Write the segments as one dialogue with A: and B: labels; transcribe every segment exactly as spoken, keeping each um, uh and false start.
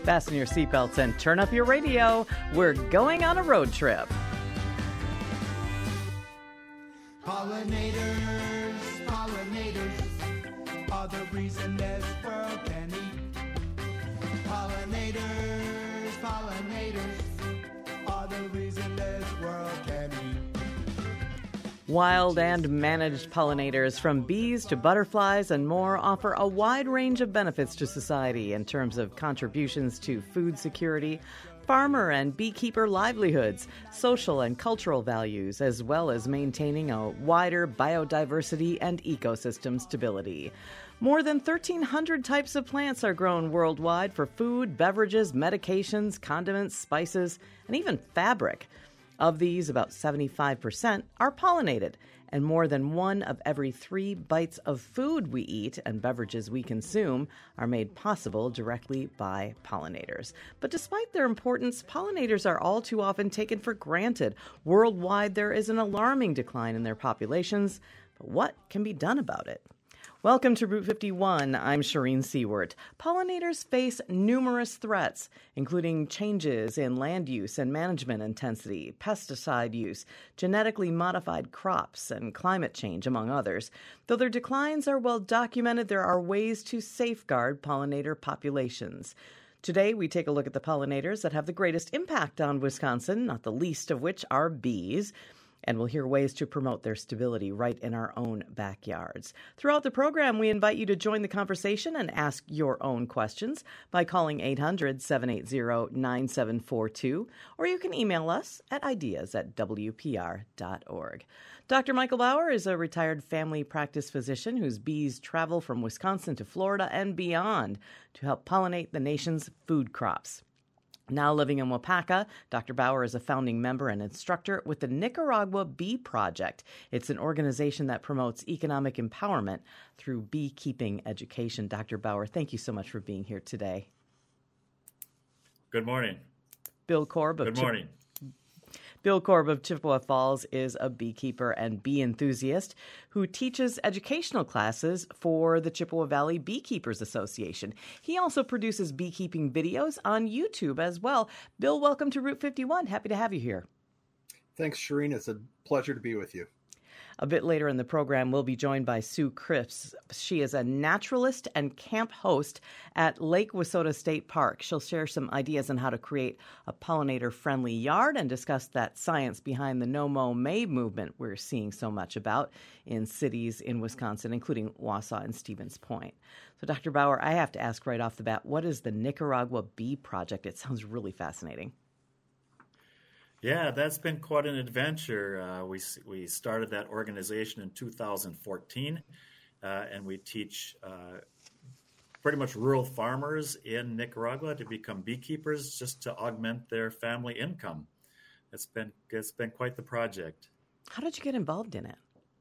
A: Fasten your seatbelts and turn up your radio. We're going on a road trip.
B: Pollinators, pollinators are the reason this world can eat. Pollinators, pollinators are the reason this world can eat.
A: Wild and managed pollinators, from bees to butterflies and more, offer a wide range of benefits to society in terms of contributions to food security, farmer and beekeeper livelihoods, social and cultural values, as well as maintaining a wider biodiversity and ecosystem stability. More than thirteen hundred types of plants are grown worldwide for food, beverages, medications, condiments, spices, and even fabric. Of these, about seventy-five percent are pollinated, and more than one of every three bites of food we eat and beverages we consume are made possible directly by pollinators. But despite their importance, pollinators are all too often taken for granted. Worldwide, there is an alarming decline in their populations. But what can be done about it? Welcome to Route fifty-one. I'm Shireen Seward. Pollinators face numerous threats, including changes in land use and management intensity, pesticide use, genetically modified crops, and climate change, among others. Though their declines are well documented, there are ways to safeguard pollinator populations. Today, we take a look at the pollinators that have the greatest impact on Wisconsin, not the least of which are bees. And we'll hear ways to promote their stability right in our own backyards. Throughout the program, we invite you to join the conversation and ask your own questions by calling eight hundred, seven eight zero, nine seven four two, or you can email us at ideas at w p r dot org. Doctor Michael Bauer is a retired family practice physician whose bees travel from Wisconsin to Florida and beyond to help pollinate the nation's food crops. Now living in Waupaca, Doctor Bauer is a founding member and instructor with the Nicaragua Bee Project. It's an organization that promotes economic empowerment through beekeeping education. Doctor Bauer, thank you so much for being here today.
C: Good morning.
A: Bill Korb of
C: Good morning.
A: Chip- Bill Korb of Chippewa Falls is a beekeeper and bee enthusiast who teaches educational classes for the Chippewa Valley Beekeepers Association. He also produces beekeeping videos on YouTube as well. Bill, welcome to Route fifty-one. Happy to have you here.
D: Thanks, Shireen. It's a pleasure to be with you.
A: A bit later in the program, we'll be joined by Sue Cripps. She is a naturalist and camp host at Lake Wissota State Park. She'll share some ideas on how to create a pollinator-friendly yard and discuss that science behind the No Mow May movement we're seeing so much about in cities in Wisconsin, including Wausau and Stevens Point. So, Doctor Bauer, I have to ask right off the bat, what is the Nicaragua Bee Project? It sounds really fascinating.
C: Yeah, that's been quite an adventure. Uh, we we started that organization in two thousand fourteen, uh, and we teach uh, pretty much rural farmers in Nicaragua to become beekeepers just to augment their family income. It's been it's been quite the project.
A: How did you get involved in it?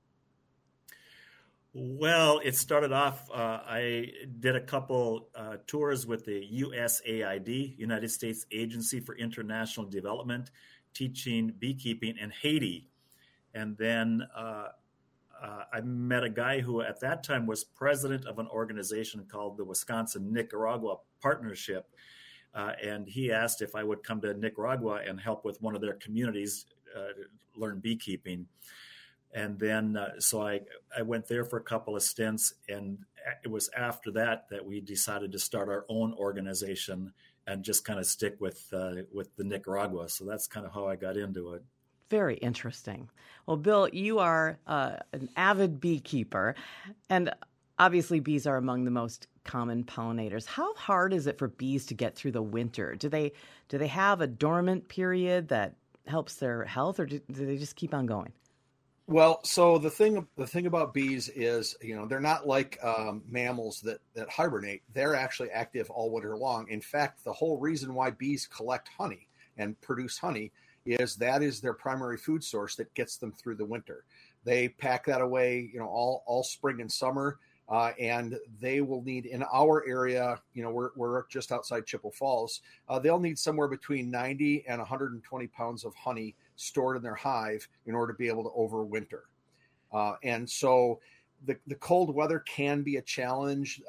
C: Well, it started off, uh, I did a couple uh, tours with the U S A I D, United States Agency for International Development, teaching beekeeping in Haiti. And then uh, uh, I met a guy who at that time was president of an organization called the Wisconsin-Nicaragua Partnership. Uh, and he asked if I would come to Nicaragua and help with one of their communities uh, learn beekeeping. And then, uh, so I, I went there for a couple of stints, and it was after that that we decided to start our own organization and just kind of stick with uh, with the Nicaragua. So that's kind of how I got into it.
A: Very interesting. Well, Bill, you are uh, an avid beekeeper, and obviously bees are among the most common pollinators. How hard is it for bees to get through the winter? Do they do they have a dormant period that helps their health, or do, do they just keep on going?
D: Well, so the thing the thing about bees is, you know, they're not like um, mammals that, that hibernate. They're actually active all winter long. In fact, the whole reason why bees collect honey and produce honey is that is their primary food source that gets them through the winter. They pack that away, you know, all, all spring and summer, uh, and they will need, in our area, you know, we're, we're just outside Chippewa Falls, uh, they'll need somewhere between ninety and one hundred twenty pounds of honey stored in their hive in order to be able to overwinter. Uh, and so the, the cold weather can be a challenge. Um,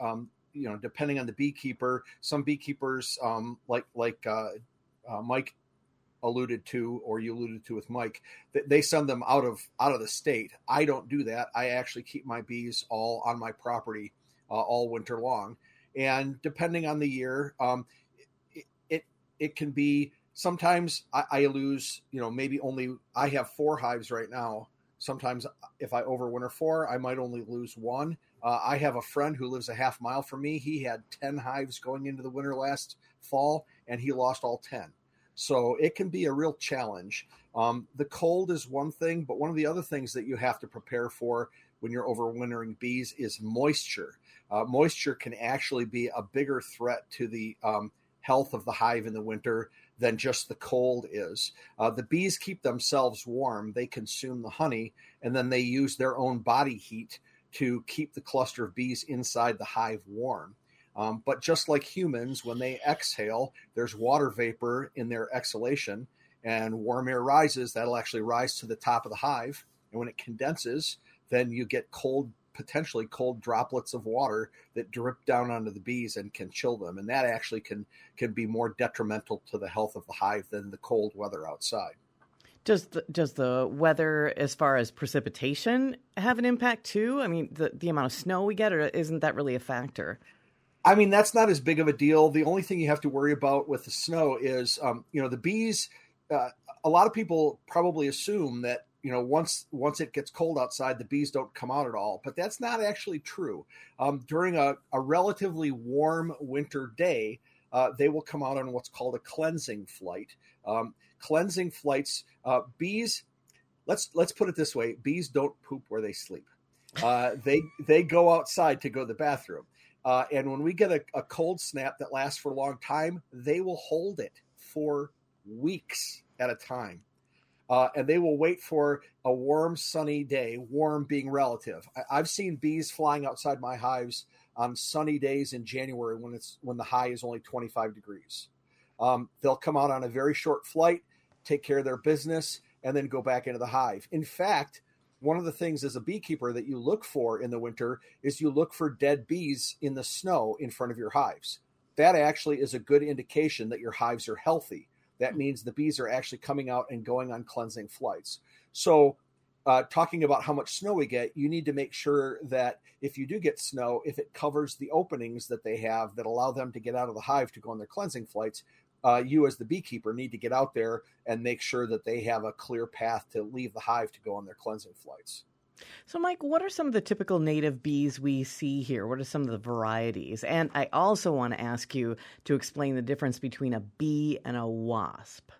D: you know, depending on the beekeeper, some beekeepers, um, like like uh, uh, Mike alluded to, or you alluded to with Mike, that they send them out of out of the state. I don't do that. I actually keep my bees all on my property uh, all winter long. And depending on the year, um, it, it it can be sometimes I, I lose, you know, maybe only I have four hives right now. Sometimes if I overwinter four, I might only lose one. Uh, I have a friend who lives a half mile from me. He had ten hives going into the winter last fall, and he lost all ten. So it can be a real challenge. Um, the cold is one thing, but one of the other things that you have to prepare for when you're overwintering bees is moisture. Uh, moisture can actually be a bigger threat to the um, health of the hive in the winter than just the cold is. Uh, the bees keep themselves warm. They consume the honey, and then they use their own body heat to keep the cluster of bees inside the hive warm. Um, but just like humans, when they exhale, there's water vapor in their exhalation, and warm air rises. That'll actually rise to the top of the hive. And when it condenses, then you get cold, potentially cold droplets of water that drip down onto the bees and can chill them. And that actually can, can be more detrimental to the health of the hive than the cold weather outside.
A: Does the, does the weather, as far as precipitation, have an impact too? I mean, the, the amount of snow we get, or isn't that really a factor?
D: I mean, that's not as big of a deal. The only thing you have to worry about with the snow is, um, you know, the bees, uh, a lot of people probably assume that, you know, once once it gets cold outside, the bees don't come out at all. But that's not actually true. Um, during a, a relatively warm winter day, uh, they will come out on what's called a cleansing flight. Um, cleansing flights, uh, bees, let's let's put it this way, bees don't poop where they sleep. Uh, they they go outside to go to the bathroom. Uh, and when we get a, a cold snap that lasts for a long time, they will hold it for weeks at a time. Uh, and they will wait for a warm, sunny day, warm being relative. I, I've seen bees flying outside my hives on sunny days in January when it's when the high is only twenty-five degrees. Um, they'll come out on a very short flight, take care of their business, and then go back into the hive. In fact, one of the things as a beekeeper that you look for in the winter is you look for dead bees in the snow in front of your hives. That actually is a good indication that your hives are healthy. That means the bees are actually coming out and going on cleansing flights. So uh, talking about how much snow we get, you need to make sure that if you do get snow, if it covers the openings that they have that allow them to get out of the hive to go on their cleansing flights, Uh, you as the beekeeper need to get out there and make sure that they have a clear path to leave the hive to go on their cleansing flights.
A: So, Mike, what are some of the typical native bees we see here? What are some of the varieties? And I also want to ask you to explain the difference between a bee and a wasp.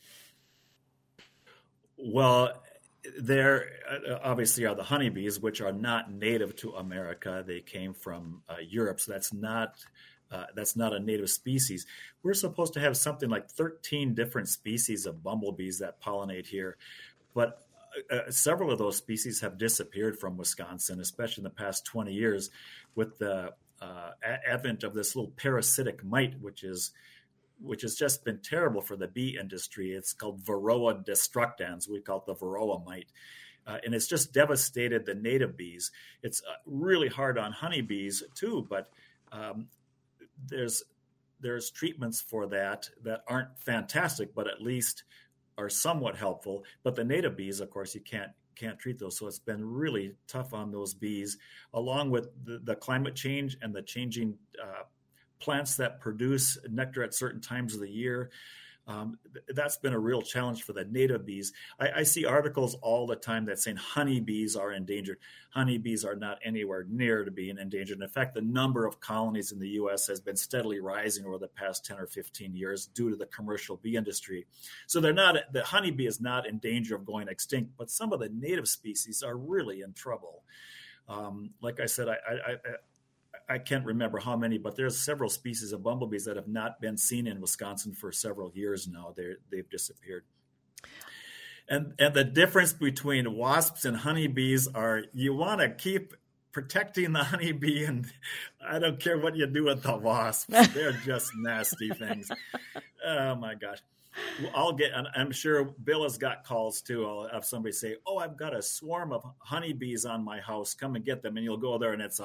C: Well, there obviously are the honeybees, which are not native to America. They came from uh, Europe, so that's not uh, that's not a native species. We're supposed to have something like thirteen different species of bumblebees that pollinate here, but uh, several of those species have disappeared from Wisconsin, especially in the past twenty years, with the uh, advent of this little parasitic mite, which is which has just been terrible for the bee industry. It's called Varroa destructans. We call it the Varroa mite. Uh, and it's just devastated the native bees. It's uh, really hard on honeybees too, but um, there's there's treatments for that that aren't fantastic, but at least are somewhat helpful. But the native bees, of course, you can't can't treat those. So it's been really tough on those bees, along with the, the climate change and the changing uh, plants that produce nectar at certain times of the year. Um, that's been a real challenge for the native bees. I, I see articles all the time that saying honeybees are endangered. Honeybees are not anywhere near to being endangered. In fact, the number of colonies in the U S has been steadily rising over the past ten or fifteen years due to the commercial bee industry. So they're not, the honeybee is not in danger of going extinct, but some of the native species are really in trouble. Um, like I said, I, I, I I can't remember how many, but there's several species of bumblebees that have not been seen in Wisconsin for several years now. They're, they've disappeared. And and the difference between wasps and honeybees are you want to keep protecting the honeybee, and I don't care what you do with the wasps. They're just nasty things. Oh, my gosh. I'll get, I'm sure Bill has got calls too. I'll have somebody say, oh, I've got a swarm of honeybees on my house. Come and get them. And you'll go there and it's a,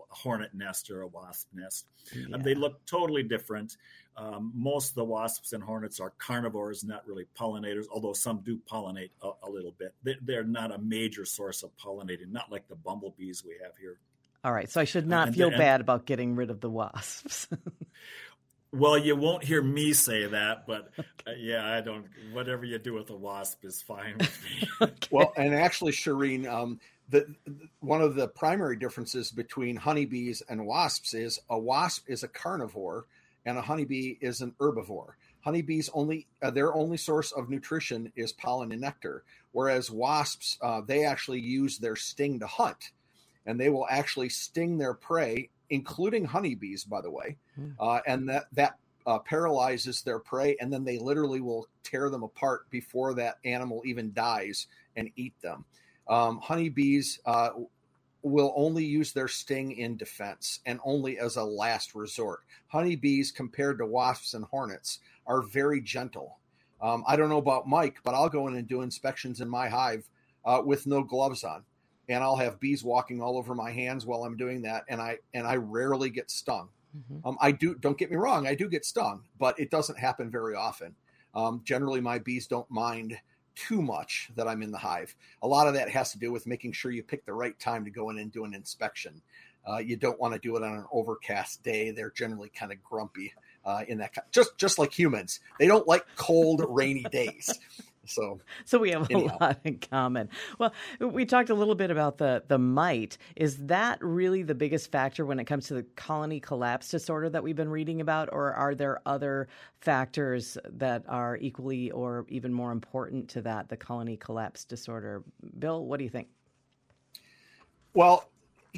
C: hornet nest or a wasp nest.
A: Yeah.
C: And they look totally different. Um, most of the wasps and hornets are carnivores, not really pollinators, although some do pollinate a, a little bit. They, they're not a major source of pollinating, not like the bumblebees we have here.
A: All right, so I should not
C: uh,
A: feel
C: and,
A: bad about getting rid of the wasps.
C: Well, you won't hear me say that, but uh, yeah, I don't. Whatever you do with a wasp is fine with me.
A: Okay.
D: Well, and actually, Shireen, um, the, the one of the primary differences between honeybees and wasps is a wasp is a carnivore and a honeybee is an herbivore. Honeybees only uh, their only source of nutrition is pollen and nectar, whereas wasps uh, they actually use their sting to hunt, and they will actually sting their prey, including honeybees, by the way, uh, and that that uh, paralyzes their prey, and then they literally will tear them apart before that animal even dies and eat them. Um, honeybees uh, will only use their sting in defense and only as a last resort. Honeybees, compared to wasps and hornets, are very gentle. Um, I don't know about Mike, but I'll go in and do inspections in my hive uh, with no gloves on. And I'll have bees walking all over my hands while I'm doing that, and I and I rarely get stung. Mm-hmm. Um, I do. Don't get me wrong, I do get stung, but it doesn't happen very often. Um, generally, my bees don't mind too much that I'm in the hive. A lot of that has to do with making sure you pick the right time to go in and do an inspection. Uh, you don't want to do it on an overcast day. They're generally kind of grumpy uh, in that just just like humans. They don't like cold, rainy days. So,
A: so we have a
D: anyhow.
A: lot in common. Well, we talked a little bit about the, the mite. Is that really the biggest factor when it comes to the colony collapse disorder that we've been reading about, or are there other factors that are equally or even more important to that, the colony collapse disorder? Bill, what do you think?
D: Well,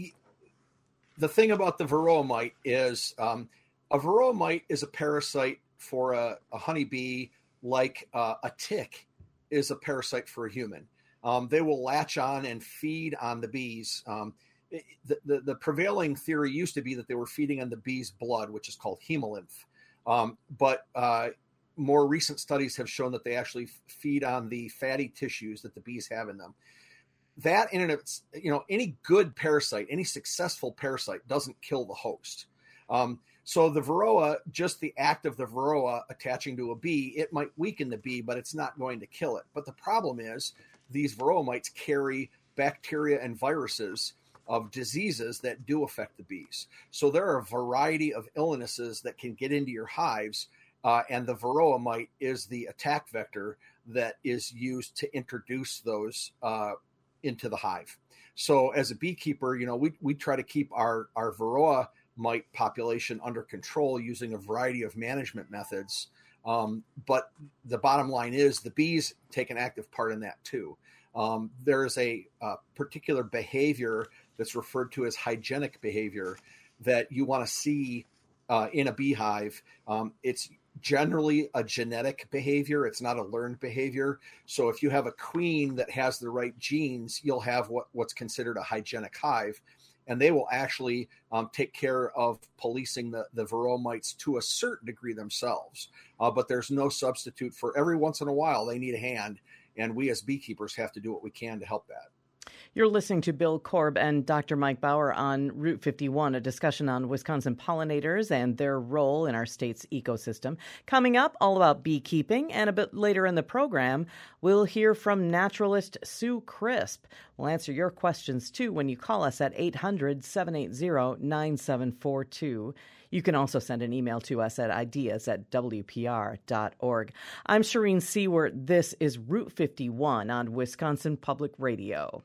D: the thing about the varroa mite is um, a varroa mite is a parasite for a, a honeybee, like uh, a tick is a parasite for a human. Um, they will latch on and feed on the bees. Um, the, the, the prevailing theory used to be that they were feeding on the bees' blood, which is called hemolymph. Um, but uh, more recent studies have shown that they actually feed on the fatty tissues that the bees have in them. That in and of its, you know, any good parasite, any successful parasite doesn't kill the host. Um, So the varroa, just the act of the varroa attaching to a bee, it might weaken the bee, but it's not going to kill it. But the problem is these varroa mites carry bacteria and viruses of diseases that do affect the bees. So there are a variety of illnesses that can get into your hives, uh, and the varroa mite is the attack vector that is used to introduce those uh, into the hive. So as a beekeeper, you know, we we try to keep our, our varroa mite population under control using a variety of management methods. Um, but the bottom line is the bees take an active part in that too. Um, there is a, a particular behavior that's referred to as hygienic behavior that you want to see uh, in a beehive. Um, it's generally a genetic behavior. It's not a learned behavior. So if you have a queen that has the right genes, you'll have what, what's considered a hygienic hive. And they will actually um, take care of policing the, the varroa mites to a certain degree themselves. Uh, but there's no substitute for every once in a while they need a hand. And we as beekeepers have to do what we can to help that.
A: You're listening to Bill Korb and Doctor Mike Bauer on Route fifty-one, a discussion on Wisconsin pollinators and their role in our state's ecosystem. Coming up, all about beekeeping, and a bit later in the program, we'll hear from naturalist Sue Crisp. We'll answer your questions, too, when you call us at eight hundred, seven eight zero, nine seven four two. You can also send an email to us at ideas at w p r dot org. I'm Shireen Seward. This is Route fifty-one on Wisconsin Public Radio.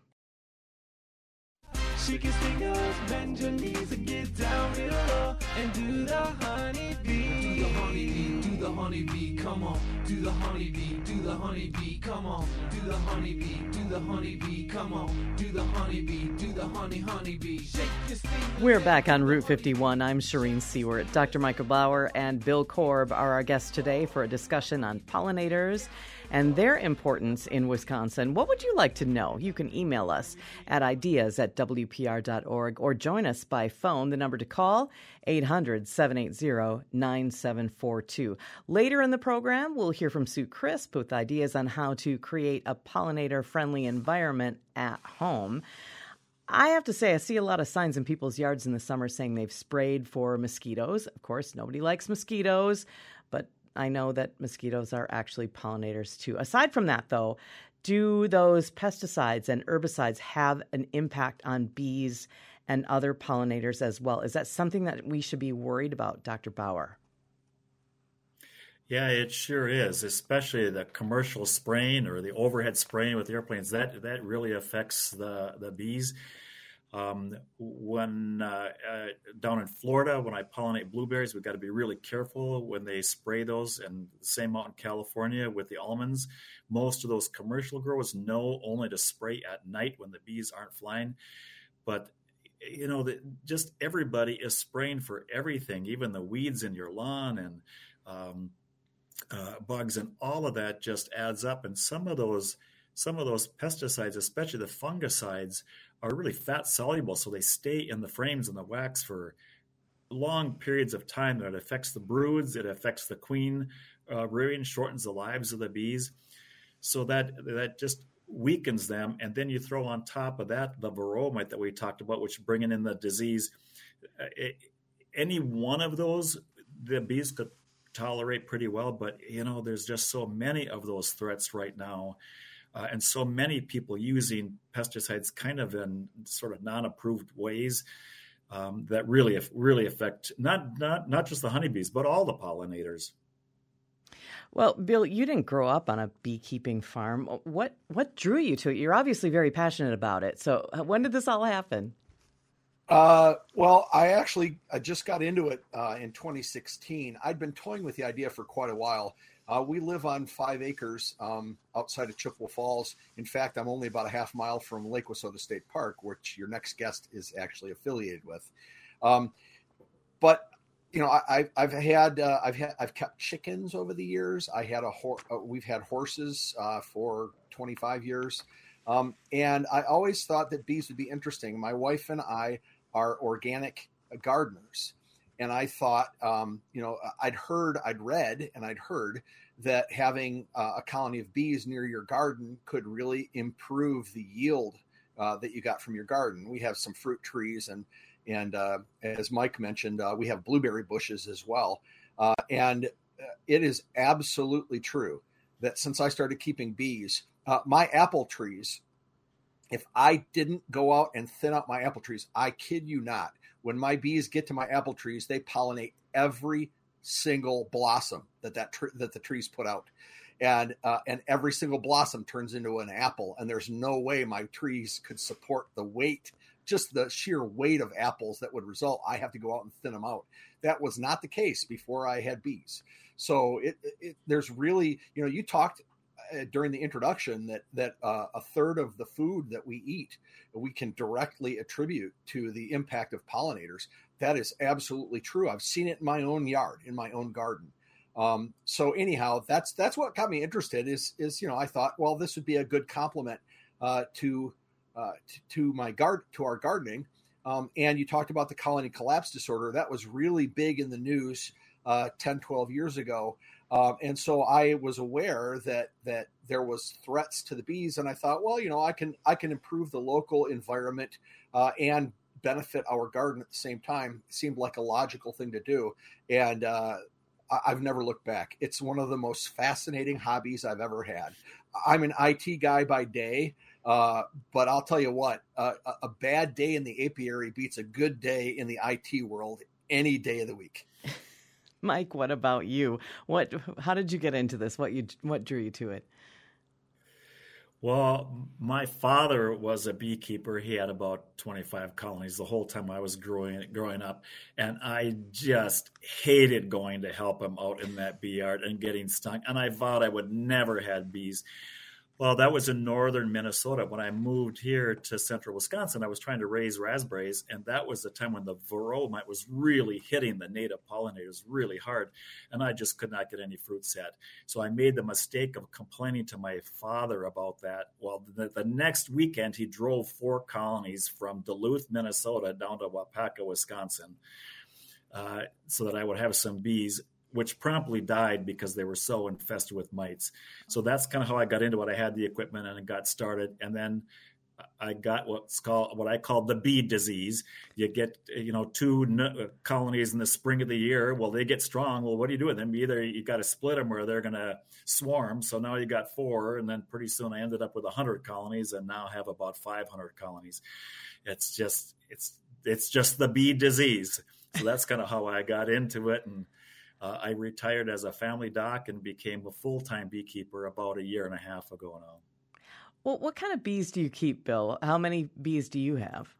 B: Shake your fingers, bend your knees, and get down real low, and do the honeybee. Do the honeybee, do the honeybee, come on. Do the honeybee, do the honeybee, come on. Do the honeybee, do the honeybee, come on. Do the honeybee, do the honey honeybee. Shake your fingers.
A: We're back on Route fifty-one. I'm Shireen Seward. Doctor Michael Bauer and Bill Korb are our guests today for a discussion on pollinators and their importance in Wisconsin. What would you like to know? You can email us at ideas at w p r dot org or join us by phone. The number to call, eight hundred, seven eight zero, nine seven four two. Later in the program, we'll hear from Sue Crisp with ideas on how to create a pollinator-friendly environment at home. I have to say, I see a lot of signs in people's yards in the summer saying they've sprayed for mosquitoes. Of course, nobody likes mosquitoes, but I know that mosquitoes are actually pollinators too. Aside from that, though, do those pesticides and herbicides have an impact on bees and other pollinators as well? Is that something that we should be worried about, Doctor Bauer?
C: Yeah, it sure is, especially the commercial spraying or the overhead spraying with airplanes. That that really affects the, the bees. Um, when uh, uh, down in Florida, when I pollinate blueberries, we've got to be really careful when they spray those. And the same out in California with the almonds. Most of those commercial growers know only to spray at night when the bees aren't flying. But you know, the, just everybody is spraying for everything, even the weeds in your lawn and um, Uh, bugs, and all of that just adds up. And some of those, some of those pesticides, especially the fungicides, are really fat soluble, so they stay in the frames and the wax for long periods of time. That affects the broods, it affects the queen uh, rearing, shortens the lives of the bees, so that that just weakens them. And then you throw on top of that the varroa mite that we talked about, which bringing in the disease. Uh, it, any one of those, the bees could tolerate pretty well, but you know, there's just so many of those threats right now, uh, and so many people using pesticides kind of in sort of non-approved ways um, that really really affect not not not just the honeybees, but all the pollinators.
A: Well, Bill, you didn't grow up on a beekeeping farm. What what drew you to it? You're obviously very passionate about it. So when did this all happen?
D: Uh, well, I actually I just got into it uh, in twenty sixteen. I'd been toying with the idea for quite a while. Uh, we live on five acres um, outside of Chippewa Falls. In fact, I'm only about a half mile from Lake Wissota State Park, which your next guest is actually affiliated with. Um, but you know, I, I've had uh, I've had I've kept chickens over the years. I had a hor- uh, we've had horses uh, for twenty-five years. Um, and I always thought that bees would be interesting. My wife and I are organic gardeners. And I thought, um, you know, I'd heard, I'd read, and I'd heard that having uh, a colony of bees near your garden could really improve the yield uh, that you got from your garden. We have some fruit trees, and and uh, as Mike mentioned, uh, we have blueberry bushes as well. Uh, and it is absolutely true that since I started keeping bees, uh, my apple trees, if I didn't go out and thin out my apple trees, I kid you not, when my bees get to my apple trees, they pollinate every single blossom that that, tr- that the trees put out. And uh, and every single blossom turns into an apple. And there's no way my trees could support the weight, just the sheer weight of apples that would result. I have to go out and thin them out. That was not the case before I had bees. So it, it there's really, you know, you talked during the introduction that that uh, a third of the food that we eat, we can directly attribute to the impact of pollinators. That is absolutely true. I've seen it in my own yard, in my own garden. Um, so anyhow, that's that's what got me interested. Is is you know I thought, well, this would be a good complement uh, to, uh, to to my guard to our gardening. Um, and you talked about the colony collapse disorder. That was really big in the news uh, ten, twelve years ago. Um, and so I was aware that that there was threats to the bees, and I thought, well, you know, I can I can improve the local environment uh, and benefit our garden at the same time. It seemed like a logical thing to do, and uh, I, I've never looked back. It's one of the most fascinating hobbies I've ever had. I'm an I T guy by day, uh, but I'll tell you what, uh, a, a bad day in the apiary beats a good day in the I T world any day of the week.
A: Mike, what about you? What? How did you get into this? What you? What drew you to it?
C: Well, my father was a beekeeper. He had about twenty-five colonies the whole time I was growing growing up, and I just hated going to help him out in that bee yard and getting stung. And I vowed I would never have bees. Well, that was in northern Minnesota. When I moved here to central Wisconsin, I was trying to raise raspberries, and that was the time when the varroa mite was really hitting the native pollinators really hard, and I just could not get any fruit set. So I made the mistake of complaining to my father about that. Well, the, the next weekend, he drove four colonies from Duluth, Minnesota, down to Wapaka, Wisconsin, uh, so that I would have some bees, which promptly died because they were so infested with mites. So that's kind of how I got into it. I had the equipment and it got started. And then I got what's called what I call the bee disease. You get, you know, two n- colonies in the spring of the year. Well, they get strong. Well, what do you do with them? Either you got to split them or they're going to swarm. So now you got four, and then pretty soon I ended up with a hundred colonies, and now have about five hundred colonies. It's just it's it's just the bee disease. So that's kind of how I got into it, and uh, I retired as a family doc and became a full-time beekeeper about a year and a half ago now.
A: Well, what kind of bees do you keep, Bill? How many bees do you have?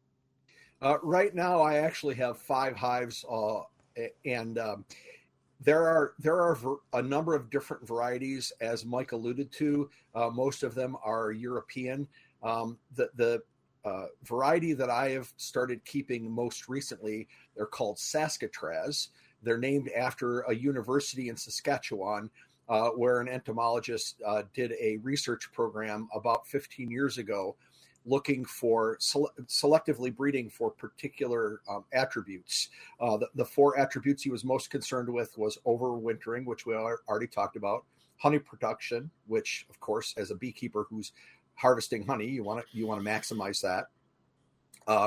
D: Uh, right now, I actually have five hives, uh, and um, there are there are a number of different varieties, as Mike alluded to. Uh, most of them are European. Um, the the uh, variety that I have started keeping most recently, they're called Saskatraz. They're named after a university in Saskatchewan, Uh, where an entomologist uh, did a research program about fifteen years ago, looking for sele- selectively breeding for particular um, attributes. Uh, the, the four attributes he was most concerned with was overwintering, which we already talked about, honey production, which, of course, as a beekeeper who's harvesting honey, you want to you want to maximize that. Uh,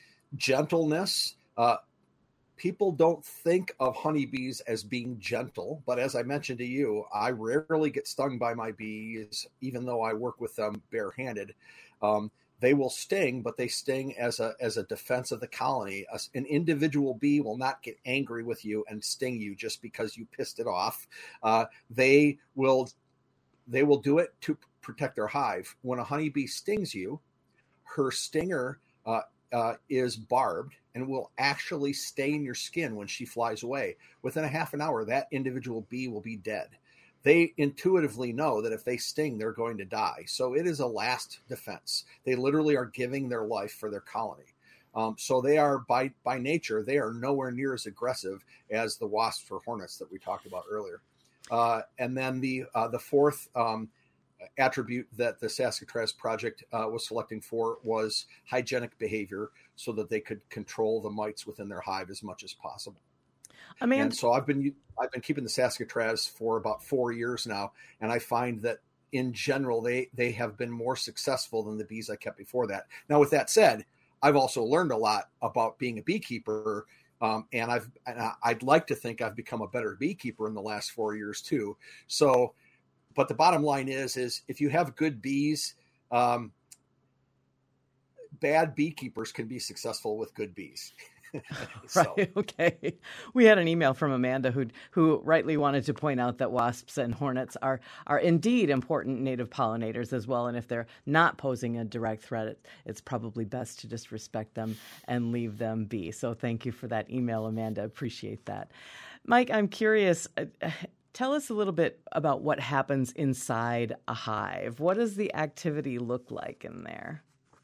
D: gentleness. Uh, People don't think of honeybees as being gentle, but as I mentioned to you, I rarely get stung by my bees, even though I work with them barehanded. Um, they will sting, but they sting as a as a defense of the colony. A, an individual bee will not get angry with you and sting you just because you pissed it off. Uh, they will they will do it to protect their hive. When a honeybee stings you, her stinger uh, uh, is barbed and will actually stain your skin when she flies away. Within a half an hour, that individual bee will be dead. They intuitively know that if they sting, they're going to die. So it is a last defense. They literally are giving their life for their colony. Um, so they are, by by nature, they are nowhere near as aggressive as the wasps or hornets that we talked about earlier. Uh, and then the uh, the fourth um, attribute that the Saskatraz project uh, was selecting for was hygienic behavior, so that they could control the mites within their hive as much as possible. I mean, and so I've been I've been keeping the Saskatraz for about four years now, and I find that in general they they have been more successful than the bees I kept before that. Now, with that said, I've also learned a lot about being a beekeeper, um, and I've and I'd like to think I've become a better beekeeper in the last four years too. So. But the bottom line is, is if you have good bees, um, bad beekeepers can be successful with good bees.
A: So. Right. Okay. We had an email from Amanda who who rightly wanted to point out that wasps and hornets are are indeed important native pollinators as well. And if they're not posing a direct threat, it, it's probably best to just respect them and leave them be. So thank you for that email, Amanda. Appreciate that. Mike, I'm curious. Uh, Tell us a little bit about what happens inside a hive. What does the activity look like in there?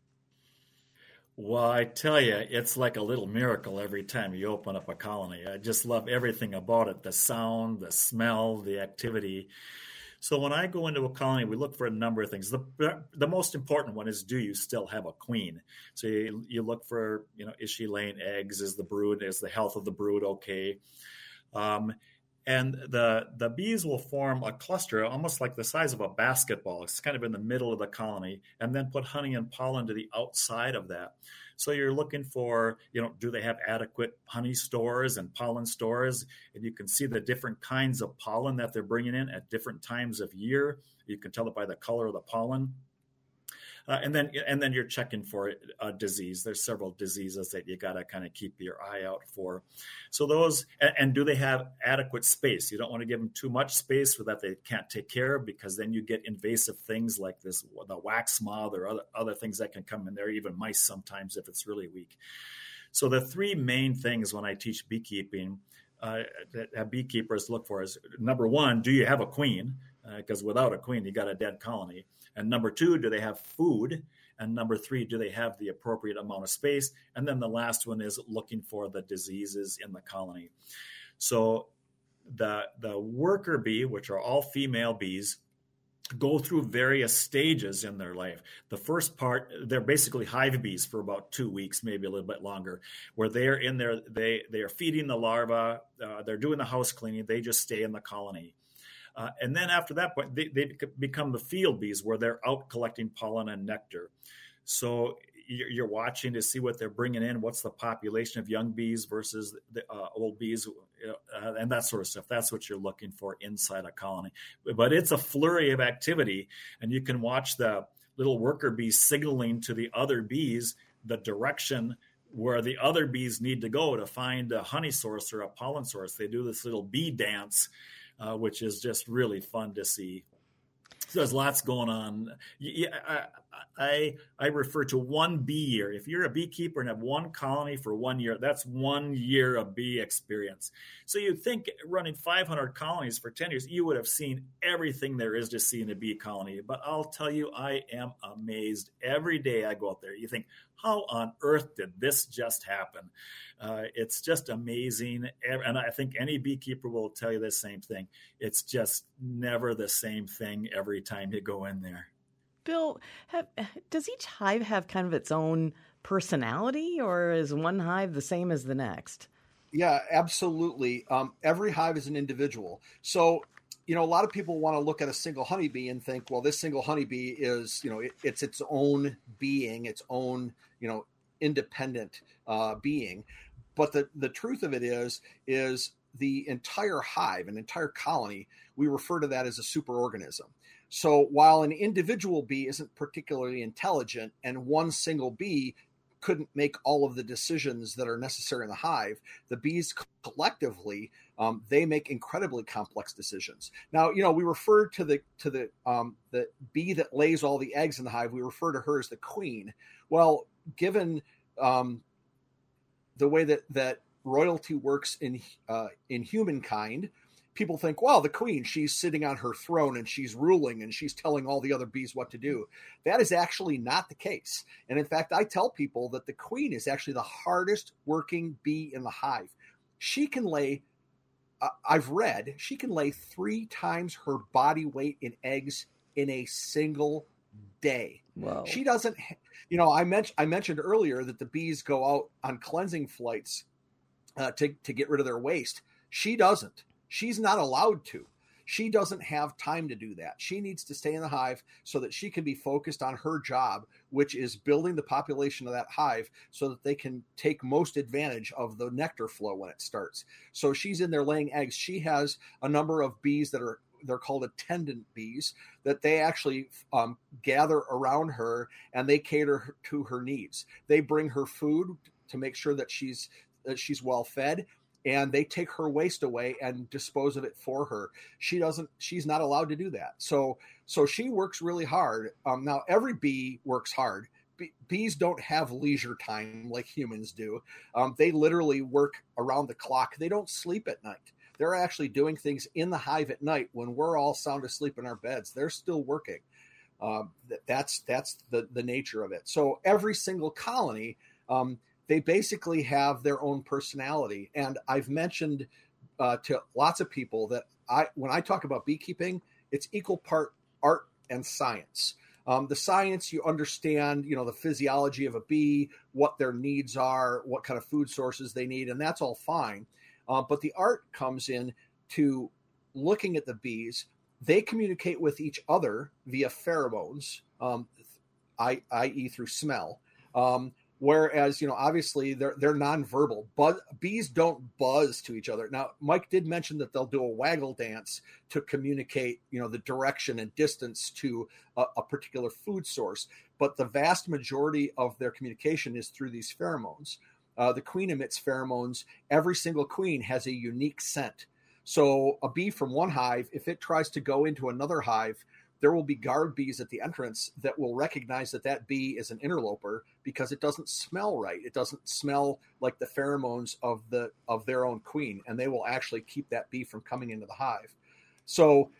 C: Well, I tell you, it's like a little miracle every time you open up a colony. I just love everything about it, the sound, the smell, the activity. So when I go into a colony, we look for a number of things. The, the most important one is, do you still have a queen? So you, you look for, you know, is she laying eggs? Is the brood, is the health of the brood okay? Um, And the the bees will form a cluster almost like the size of a basketball. It's kind of in the middle of the colony, and then put honey and pollen to the outside of that. So you're looking for, you know, do they have adequate honey stores and pollen stores? And you can see the different kinds of pollen that they're bringing in at different times of year. You can tell it by the color of the pollen. Uh, and then and then you're checking for a disease. There's several diseases that you got to kind of keep your eye out for. So those, and, and do they have adequate space? You don't want to give them too much space so that they can't take care of, because then you get invasive things like this, the wax moth or other, other things that can come in there, even mice sometimes if it's really weak. So the three main things when I teach beekeeping uh, that beekeepers look for is, number one, do you have a queen? Because uh, without a queen, you got a dead colony. And number two, do they have food? And number three, do they have the appropriate amount of space? And then the last one is looking for the diseases in the colony. So the, the worker bee, which are all female bees, go through various stages in their life. The first part, they're basically hive bees for about two weeks, maybe a little bit longer, where they're in there, they, they are feeding the larvae, uh, they're doing the house cleaning, they just stay in the colony. Uh, and then after that point, they, they become the field bees, where they're out collecting pollen and nectar. So you're watching to see what they're bringing in, what's the population of young bees versus the uh, old bees, uh, and that sort of stuff. That's what you're looking for inside a colony. But it's a flurry of activity, and you can watch the little worker bees signaling to the other bees the direction where the other bees need to go to find a honey source or a pollen source. They do this little bee dance, uh, which is just really fun to see. So there's lots going on. Yeah, I, I I refer to one bee year. If you're a beekeeper and have one colony for one year, that's one year of bee experience. So you'd think running five hundred colonies for ten years, you would have seen everything there is to see in a bee colony. But I'll tell you, I am amazed. Every day I go out there, you think, how on earth did this just happen? Uh, it's just amazing. And I think any beekeeper will tell you the same thing. It's just never the same thing every time you go in there.
A: Bill, have, does each hive have kind of its own personality, or is one hive the same as the next?
D: Yeah, absolutely. Um, every hive is an individual. So, you know, a lot of people want to look at a single honeybee and think, well, this single honeybee is, you know, it, it's its own being, its own, you know, independent uh, being. But the, the truth of it is, is the entire hive, an entire colony, we refer to that as a superorganism. So while an individual bee isn't particularly intelligent and one single bee couldn't make all of the decisions that are necessary in the hive, the bees collectively, um, they make incredibly complex decisions. Now, you know, we refer to the to the um, the bee that lays all the eggs in the hive, we refer to her as the queen. Well, given um, the way that that royalty works in uh, in humankind, people think, well, the queen, she's sitting on her throne and she's ruling and she's telling all the other bees what to do. That is actually not the case. And in fact, I tell people that the queen is actually the hardest working bee in the hive. She can lay, uh, I've read, she can lay three times her body weight in eggs in a single day.
A: Wow.
D: She doesn't, you know, I mentioned, I mentioned earlier that the bees go out on cleansing flights uh, to, to get rid of their waste. She doesn't. She's not allowed to. She doesn't have time to do that. She needs to stay in the hive so that she can be focused on her job, which is building the population of that hive so that they can take most advantage of the nectar flow when it starts. So she's in there laying eggs. She has a number of bees that are, they're called attendant bees, that they actually um, gather around her and they cater to her needs. They bring her food to make sure that she's, that she's well fed. And they take her waste away and dispose of it for her. She doesn't, she's not allowed to do that. So, so she works really hard. Um, now every bee works hard. Be- bees don't have leisure time like humans do. Um, they literally work around the clock. They don't sleep at night. They're actually doing things in the hive at night when we're all sound asleep in our beds. They're still working. Um, that's, that's the, the nature of it. So every single colony, um, they basically have their own personality. And I've mentioned uh, to lots of people that I, when I talk about beekeeping, it's equal part art and science. Um, the science, you understand, you know, the physiology of a bee, what their needs are, what kind of food sources they need, and that's all fine. Uh, but the art comes in to looking at the bees. They communicate with each other via pheromones, um, that is through smell. Um, Whereas, you know, obviously they're they're nonverbal. Buzz, bees don't buzz to each other. Now, Mike did mention that they'll do a waggle dance to communicate, you know, the direction and distance to a, a particular food source. But the vast majority of their communication is through these pheromones. Uh, the queen emits pheromones. Every single queen has a unique scent. So a bee from one hive, if it tries to go into another hive, there will be guard bees at the entrance that will recognize that that bee is an interloper because it doesn't smell right. It doesn't smell like the pheromones of the of their own queen, and they will actually keep that bee from coming into the hive. So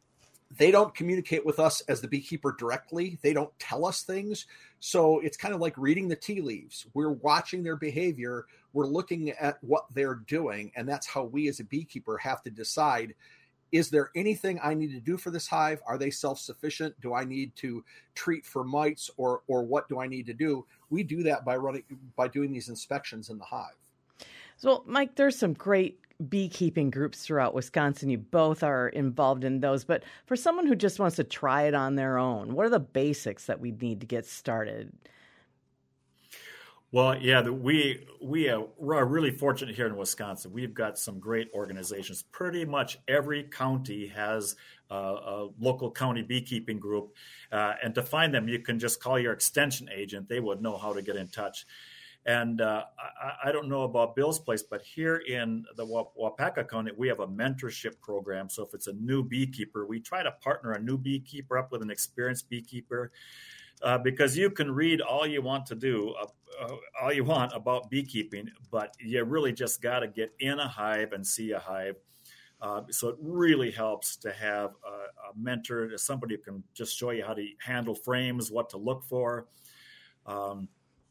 D: they don't communicate with us as the beekeeper directly. They don't tell us things. So it's kind of like reading the tea leaves. We're watching their behavior. We're looking at what they're doing, and that's how we as a beekeeper have to decide, is there anything I need to do for this hive? Are they self-sufficient? Do I need to treat for mites, or or what do I need to do? We do that by running by doing these inspections in the hive.
A: So, Mike, there's some great beekeeping groups throughout Wisconsin. You both are involved in those. But for someone who just wants to try it on their own, what are the basics that we need to get started?
C: Well, yeah, the, we we uh, are really fortunate here in Wisconsin. We've got some great organizations. Pretty much every county has uh, a local county beekeeping group, uh, and to find them, you can just call your extension agent. They would know how to get in touch. And uh, I, I don't know about Bill's place, but here in the Waupaca County, we have a mentorship program. So if it's a new beekeeper, we try to partner a new beekeeper up with an experienced beekeeper. Uh, because you can read all you want to do, uh, uh, all you want about beekeeping, but you really just got to get in a hive and see a hive. Uh, so it really helps to have a, a mentor, somebody who can just show you how to handle frames, what to look for. Um,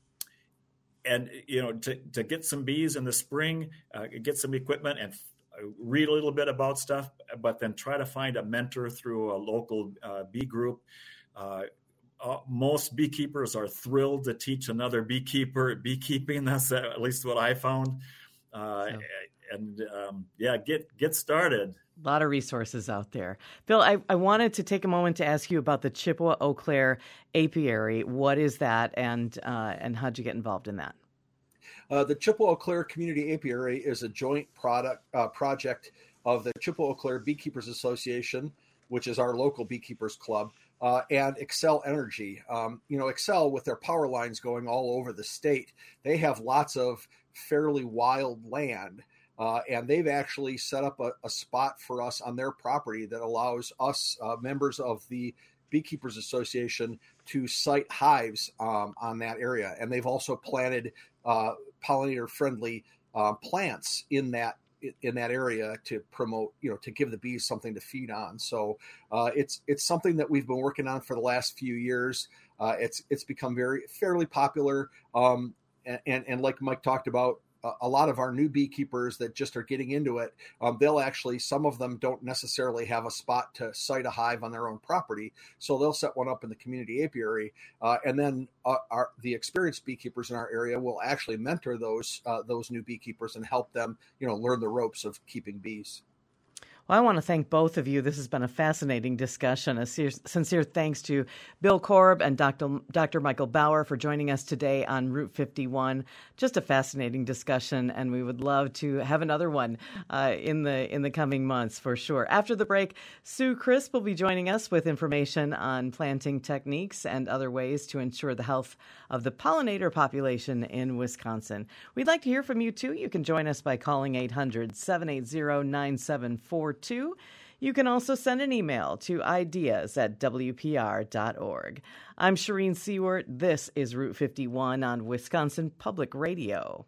C: and, you know, to, to get some bees in the spring, uh, get some equipment and read a little bit about stuff, but then try to find a mentor through a local uh, bee group. Uh, Uh, most beekeepers are thrilled to teach another beekeeper beekeeping. That's at least what I found. Uh, so. And um, yeah, get get started.
A: A lot of resources out there. Bill, I, I wanted to take a moment to ask you about the Chippewa-Eau Claire Apiary. What is that, and uh, and how'd you get involved in that?
D: Uh, the Chippewa-Eau Claire Community Apiary is a joint product uh, project of the Chippewa-Eau Claire Beekeepers Association, which is our local beekeepers club, uh, and Excel Energy. Um, you know, Excel, with their power lines going all over the state, they have lots of fairly wild land, uh, and they've actually set up a, a spot for us on their property that allows us, uh, members of the Beekeepers Association, to site hives um, on that area. And they've also planted uh, pollinator-friendly uh, plants in that in that area to promote, you know, to give the bees something to feed on. So uh, it's it's something that we've been working on for the last few years. Uh, it's it's become very fairly popular, um, and, and and like Mike talked about, a, a lot of our new beekeepers that just are getting into it, um, they'll actually, some of them don't necessarily have a spot to site a hive on their own property, so they'll set one up in the community apiary, uh, and then uh, our, the experienced beekeepers in our area will actually mentor those uh, those new beekeepers and help them, you know, learn the ropes of keeping bees.
A: Well, I want to thank both of you. This has been a fascinating discussion. A sincere thanks to Bill Korb and Doctor Doctor Michael Bauer for joining us today on Route fifty-one. Just a fascinating discussion, and we would love to have another one uh, in the in the coming months for sure. After the break, Sue Crisp will be joining us with information on planting techniques and other ways to ensure the health of the pollinator population in Wisconsin. We'd like to hear from you, too. You can join us by calling eight hundred, seven eight zero, nine seven four two. You can also send an email to ideas at w p r dot org. I'm Shireen Seward. This is Route fifty-one on Wisconsin Public Radio.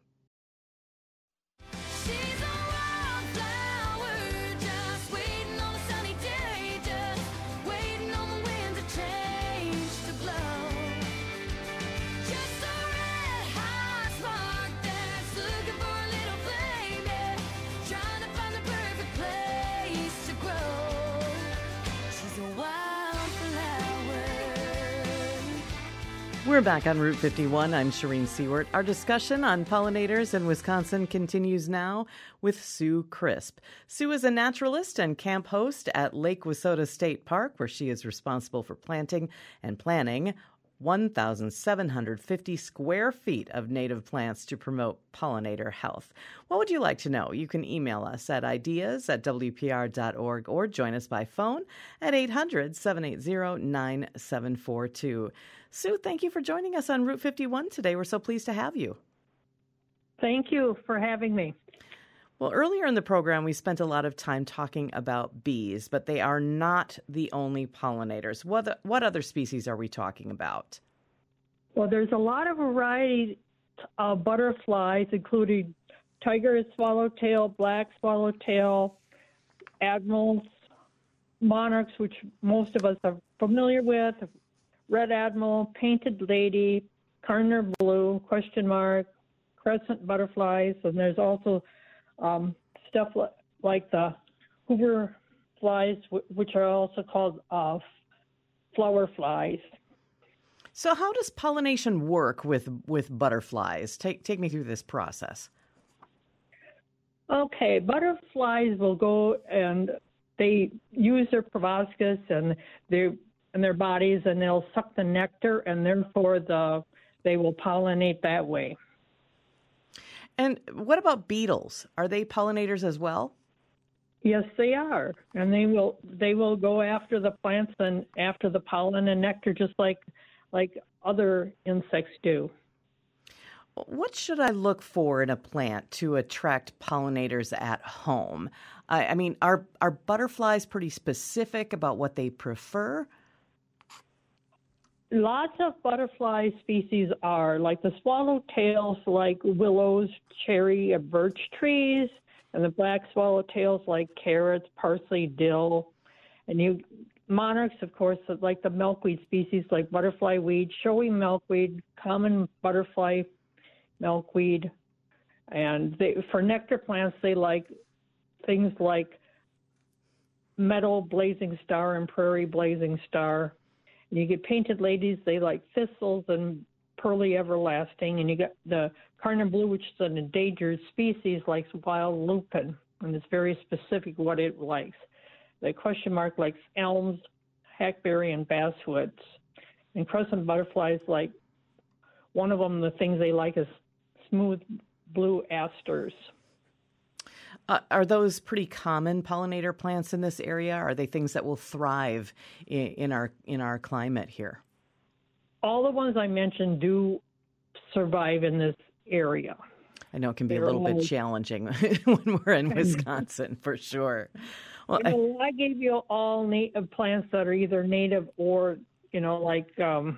A: We're back on Route fifty-one. I'm Shireen Seward. Our discussion on pollinators in Wisconsin continues now with Sue Crisp. Sue is a naturalist and camp host at Lake Wissota State Park, where she is responsible for planting and planning one thousand seven hundred fifty square feet of native plants to promote pollinator health. What would you like to know? You can email us at ideas at w p r dot org or join us by phone at eight hundred, seven eight zero, nine seven four two. Sue, thank you for joining us on Route fifty-one today. We're so pleased to have you.
E: Thank you for having me.
A: Well, earlier in the program, we spent a lot of time talking about bees, but they are not the only pollinators. What, what other species are we talking about?
E: Well, there's a lot of variety of butterflies, including tiger swallowtail, black swallowtail, admirals, monarchs, which most of us are familiar with, red admiral, painted lady, cardinal blue, question mark, crescent butterflies, and there's also um, stuff like the Hoover flies, which are also called uh, flower flies.
A: So how does pollination work with, with butterflies? Take take me through this process.
E: Okay, butterflies will go and they use their proboscis and their and their bodies, and they'll suck the nectar, and therefore the they will pollinate that way.
A: And what about beetles? Are they pollinators as well?
E: Yes, they are, and they will they will go after the plants and after the pollen and nectar, just like like other insects do.
A: What should I look for in a plant to attract pollinators at home? I, I mean, are are butterflies pretty specific about what they prefer?
E: Lots of butterfly species are, like the swallowtails, like willows, cherry, and birch trees, and the black swallowtails, like carrots, parsley, dill. And you monarchs, of course, like the milkweed species, like butterfly weed, showy milkweed, common butterfly milkweed. And they, for nectar plants, they like things like meadow blazing star and prairie blazing star. And you get painted ladies, they like thistles and pearly everlasting. And you get the cardinal blue, which is an endangered species, likes wild lupin, and it's very specific what it likes. The question mark likes elms, hackberry, and basswoods. And crescent butterflies, like one of them, the things they like is smooth blue asters.
A: Uh, are those pretty common pollinator plants in this area? Are they things that will thrive in, in our in our climate here?
E: All the ones I mentioned do survive in this area.
A: I know it can be
E: They're
A: a little
E: all...
A: bit challenging when we're in Wisconsin, for sure. Well,
E: you know, I... I gave you all native plants that are either native or, you know, like, um,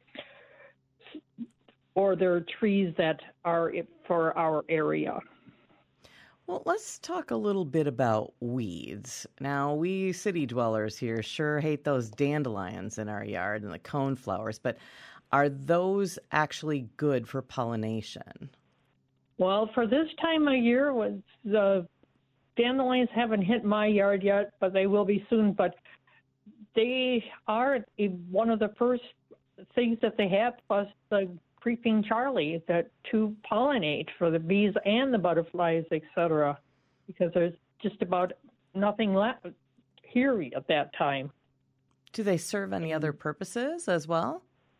E: or there are trees that are for our area.
A: Well, let's talk a little bit about weeds. Now, we city dwellers here sure hate those dandelions in our yard and the coneflowers, but are those actually good for pollination?
E: Well, for this time of year, when the dandelions haven't hit my yard yet, but they will be soon. But they are a, one of the first things that they have, plus the creeping Charlie, that to pollinate for the bees and the butterflies, et cetera, because there's just about nothing left here at that time.
A: Do they serve any other purposes as well?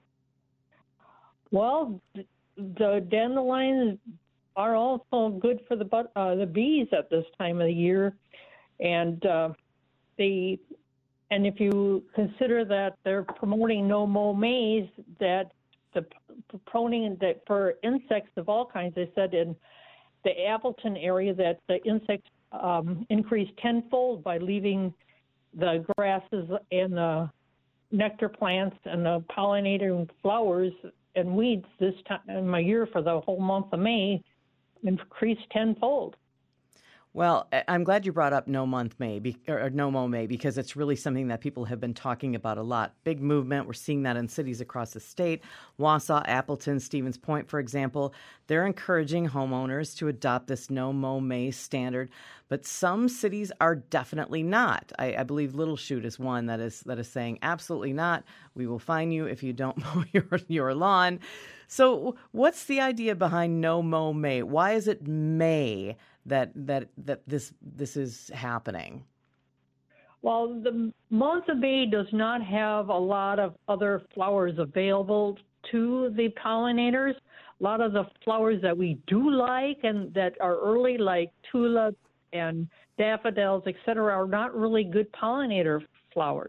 E: Well, the dandelions are also good for the but, uh, the bees at this time of the year, and uh, they and if you consider that they're promoting no mow maize, that the promoting that for insects of all kinds, they said in the Appleton area that the insects um, increased tenfold by leaving the grasses and the nectar plants and the pollinator flowers and weeds this time of year for the whole month of May, increased tenfold.
A: Well, I'm glad you brought up No Month May, or No Mow May, because it's really something that people have been talking about a lot. Big movement. We're seeing that in cities across the state. Wausau, Appleton, Stevens Point, for example. They're encouraging homeowners to adopt this No Mow May standard, but some cities are definitely not. I, I believe Little Chute is one that is that is saying absolutely not. We will fine you if you don't mow your, your lawn. So what's the idea behind No Mow May? Why is it May that that that this this is happening?
E: Well, the month of May does not have a lot of other flowers available to the pollinators. A lot of the flowers that we do like and that are early, like tulips and daffodils, et cetera, are not really good pollinator flowers.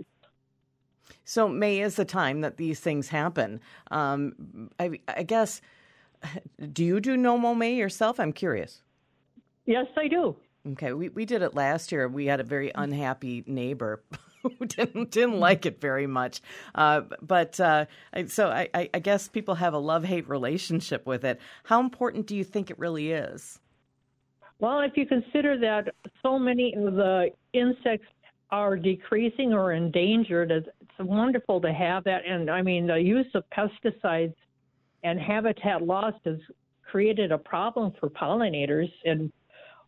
A: So May is the time that these things happen. Um, I, I guess, do you do No Mow May yourself? I'm curious.
E: Yes, I do.
A: Okay, we, we did it last year. We had a very unhappy neighbor who didn't didn't like it very much. Uh, but uh, so I, I guess people have a love-hate relationship with it. How important do you think it really is?
E: Well, if you consider that so many of the insects are decreasing or endangered, it's wonderful to have that. And I mean, the use of pesticides and habitat loss has created a problem for pollinators, and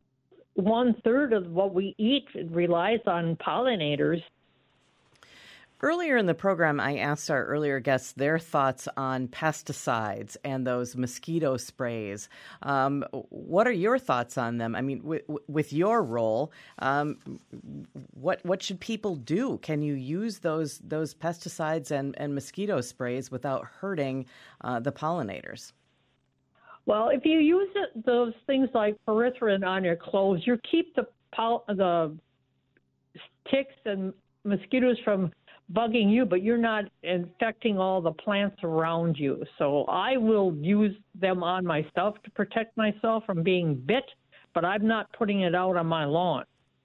E: one third of what we eat relies on pollinators.
A: Earlier in the program, I asked our earlier guests their thoughts on pesticides and those mosquito sprays. Um, what are your thoughts on them? I mean, w- w- with your role, um, what what should people do? Can you use those those pesticides and, and mosquito sprays without hurting uh, the pollinators?
E: Well, if you use it, those things like pyrethrin on your clothes, you keep the pol- the ticks and mosquitoes from bugging you, but you're not infecting all the plants around you. So I will use them on myself to protect myself from being bit, but I'm not putting it out on my lawn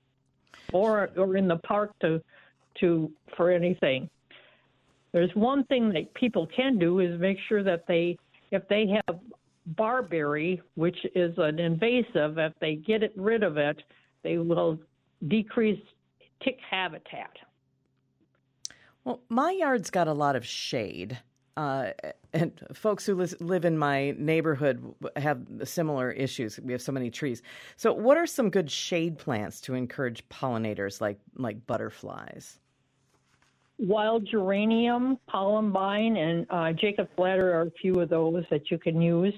E: or or in the park to to for anything. There's one thing that people can do is make sure that they, if they have barberry, which is an invasive, if they get it, rid of it, they will decrease tick habitat.
A: Well, my yard's got a lot of shade, uh, and folks who li- live in my neighborhood have similar issues. We have so many trees. So what are some good shade plants to encourage pollinators like, like butterflies?
E: Wild geranium, columbine, and uh, Jacob's ladder are a few of those that you can use.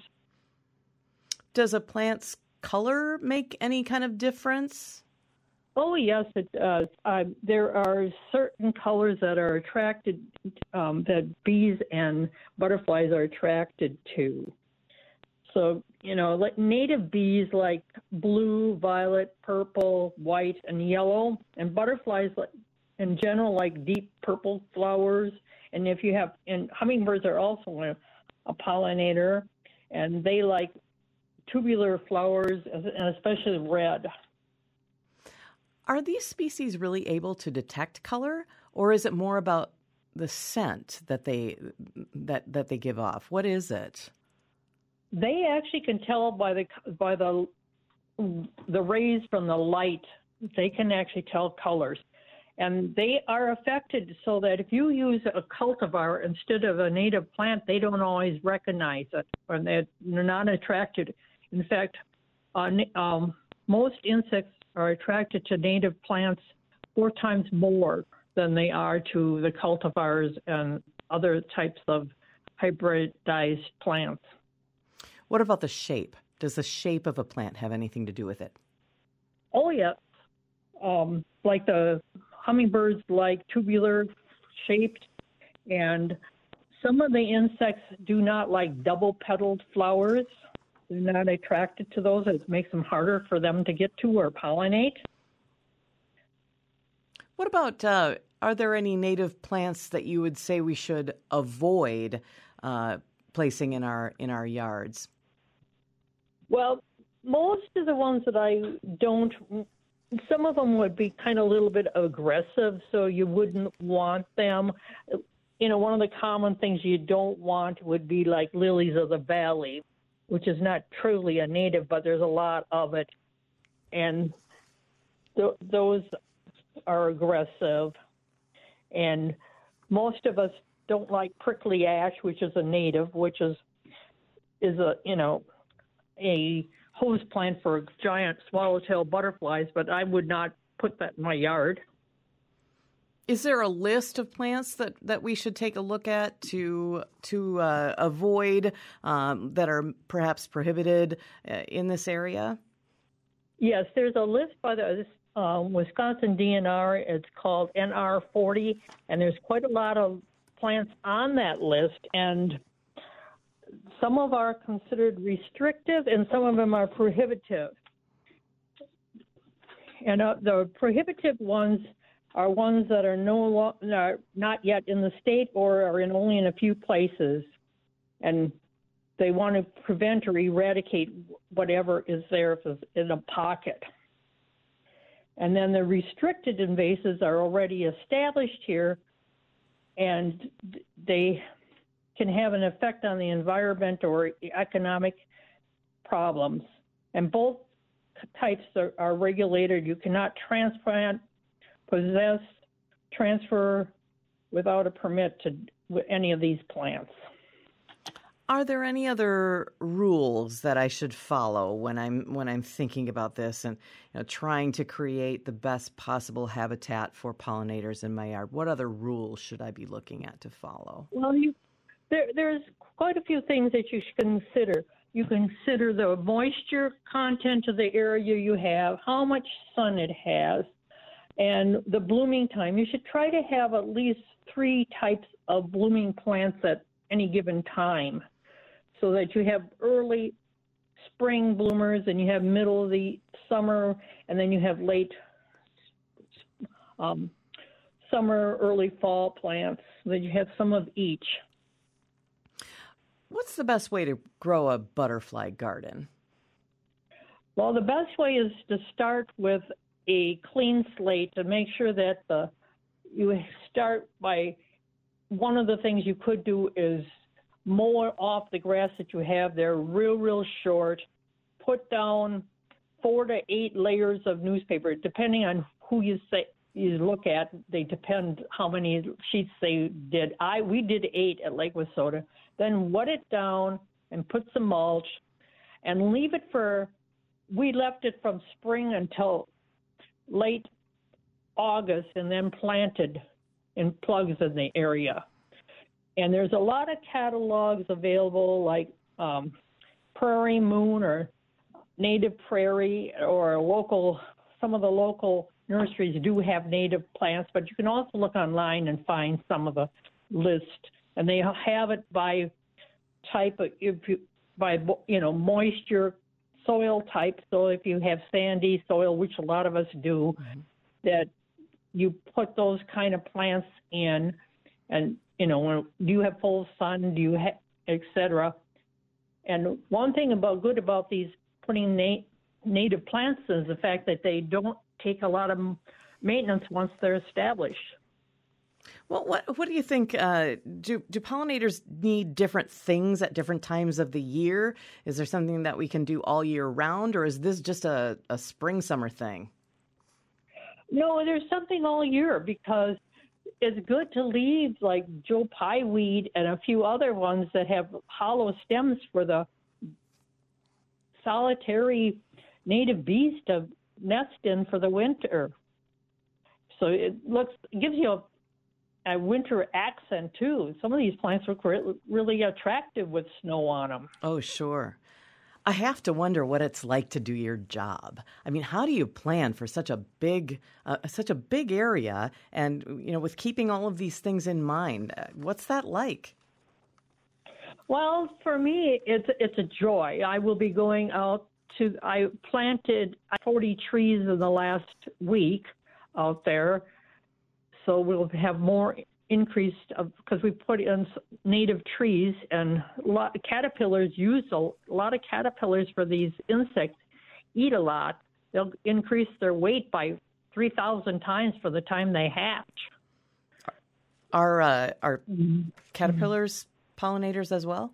A: Does a plant's color make any kind of difference?
E: Oh, yes, it does. Uh, there are certain colors that are attracted, um, that bees and butterflies are attracted to. So, you know, like native bees like blue, violet, purple, white, and yellow, and butterflies like, in general like deep purple flowers. And if you have, and hummingbirds are also a, a pollinator, and they like tubular flowers, and especially red.
A: Are these species really able to detect color, or is it more about the scent that they that that they give off? What is it?
E: They actually can tell by the by the the rays from the light. They can actually tell colors, and they are affected so that if you use a cultivar instead of a native plant, they don't always recognize it, or they're not attracted. In fact, uh, um, most insects are attracted to native plants four times more than they are to the cultivars and other types of hybridized plants.
A: What about the shape? Does the shape of a plant have anything to do with it?
E: Oh, yeah. Um, like the hummingbirds like tubular shaped, and some of the insects do not like double-petaled flowers. They're not attracted to those. It makes them harder for them to get to or pollinate.
A: What about, uh, are there any native plants that you would say we should avoid uh, placing in our in our yards?
E: Well, most of the ones that I don't, some of them would be kind of a little bit aggressive, so you wouldn't want them. You know, one of the common things you don't want would be like lilies of the valley, which is not truly a native, but there's a lot of it. And th- those are aggressive. And most of us don't like prickly ash, which is a native, which is, is a, you know, a host plant for giant swallowtail butterflies, but I would not put that in my yard.
A: Is there a list of plants that, that we should take a look at to to uh, avoid um, that are perhaps prohibited uh, in this area?
E: Yes, there's a list by the um, Wisconsin D N R. It's called N R forty, and there's quite a lot of plants on that list, and some of are considered restrictive, and some of them are prohibitive. And uh, the prohibitive ones are ones that are no lo- are not yet in the state or are in only in a few places, and they want to prevent or eradicate whatever is there if it's in a pocket. And then the restricted invasives are already established here, and they can have an effect on the environment or economic problems. And both types are, are regulated. You cannot transplant, possess, transfer without a permit to any of these plants.
A: Are there any other rules that I should follow when I'm when I'm thinking about this and you know, trying to create the best possible habitat for pollinators in my yard? What other rules should I be looking at to follow?
E: Well, you there there's quite a few things that you should consider. You consider the moisture content of the area you have, how much sun it has, and the blooming time. You should try to have at least three types of blooming plants at any given time, so that you have early spring bloomers and you have middle of the summer, and then you have late um, summer, early fall plants, so that you have some of each.
A: What's the best way to grow a butterfly garden?
E: Well, the best way is to start with a clean slate to make sure that the you start by, one of the things you could do is mow off the grass that you have there real, real short. Put down four to eight layers of newspaper, depending on who you say you look at. They depend how many sheets they did. I we did eight at Lake Wissota. Then wet it down and put some mulch, and leave it for. We left it from spring until late August, and then planted in plugs in the area. And there's a lot of catalogs available, like um, Prairie Moon or Native Prairie, or local. Some of the local nurseries do have native plants, but you can also look online and find some of the list. And they have it by type, of, if you, by you know moisture, soil type. So if you have sandy soil, which a lot of us do, mm-hmm. that you put those kind of plants in, and you know, do you have full sun? Do you have, et cetera? And one thing about good about these putting na- native plants is the fact that they don't take a lot of maintenance once they're established.
A: Well, what what do you think? Uh, do do pollinators need different things at different times of the year? Is there something that we can do all year round, or is this just a, a spring summer thing?
E: No, there's something all year, because it's good to leave like Joe Pye weed and a few other ones that have hollow stems for the solitary native bees to nest in for the winter. So it looks it gives you a, a winter accent too. Some of these plants look re- really attractive with snow on them.
A: Oh, sure. I have to wonder what it's like to do your job. I mean, how do you plan for such a big, uh, such a big area, and you know, with keeping all of these things in mind? What's that like?
E: Well, for me, it's it's a joy. I will be going out to. I planted forty trees in the last week out there, so we'll have more increased of, because we put in native trees, and a lot of caterpillars use a, a lot of caterpillars for these insects eat a lot. They'll increase their weight by three thousand times for the time they hatch.
A: Are uh, are mm-hmm. caterpillars pollinators as well?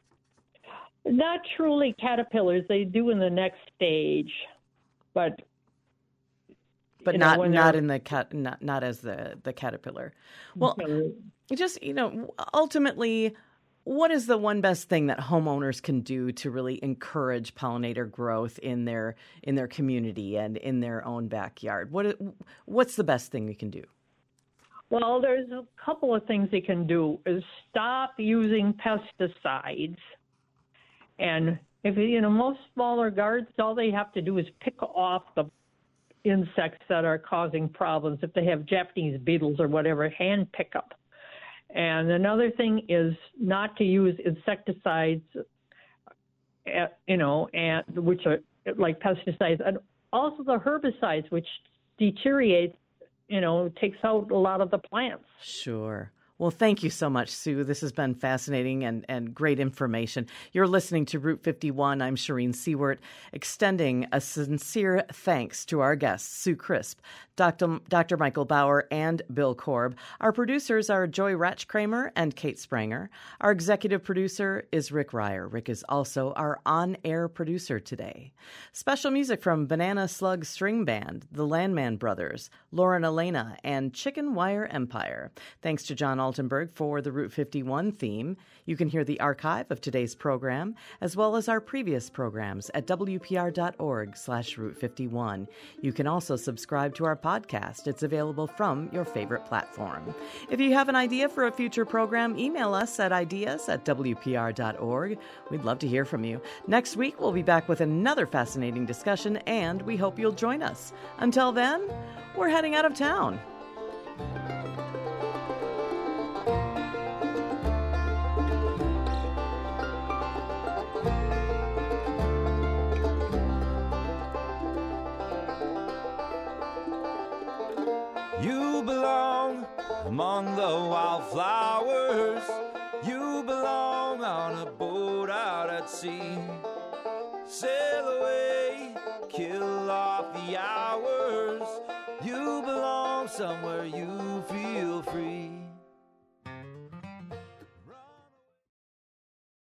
E: Not truly caterpillars. They do in the next stage, but
A: But not know, not in the cat not not as the, the caterpillar. Well, just you know, ultimately, what is the one best thing that homeowners can do to really encourage pollinator growth in their in their community and in their own backyard? What what's the best thing we can do?
E: Well, there's a couple of things they can do. Is stop using pesticides, and if you know most smaller gardens, all they have to do is pick off the insects that are causing problems. If they have Japanese beetles or whatever, hand pick up. And another thing is not to use insecticides, you know, and which are like pesticides, and also the herbicides, which deteriorate, you know, takes out a lot of the plants.
A: Sure. Well, thank you so much, Sue. This has been fascinating and, and great information. You're listening to Route fifty-one. I'm Shireen Seward, extending a sincere thanks to our guests, Sue Crisp, Doctor Doctor Michael Bauer, and Bill Korb. Our producers are Joy Ratchkramer and Kate Spranger. Our executive producer is Rick Ryer. Rick is also our on-air producer today. Special music from Banana Slug String Band, the Landman Brothers, Lauren Elena, and Chicken Wire Empire. Thanks to John Al Altenberg for the Route fifty-one theme. You can hear the archive of today's program, as well as our previous programs at W P R dot org slash Route fifty-one. You can also subscribe to our podcast. It's available from your favorite platform. If you have an idea for a future program, email us at ideas at W P R dot org. We'd love to hear from you. Next week, we'll be back with another fascinating discussion, and we hope you'll join us. Until then, we're heading out of town.
B: You belong among the wildflowers. You belong on a boat out at sea. Sail away, kill off the hours. You belong somewhere you feel free.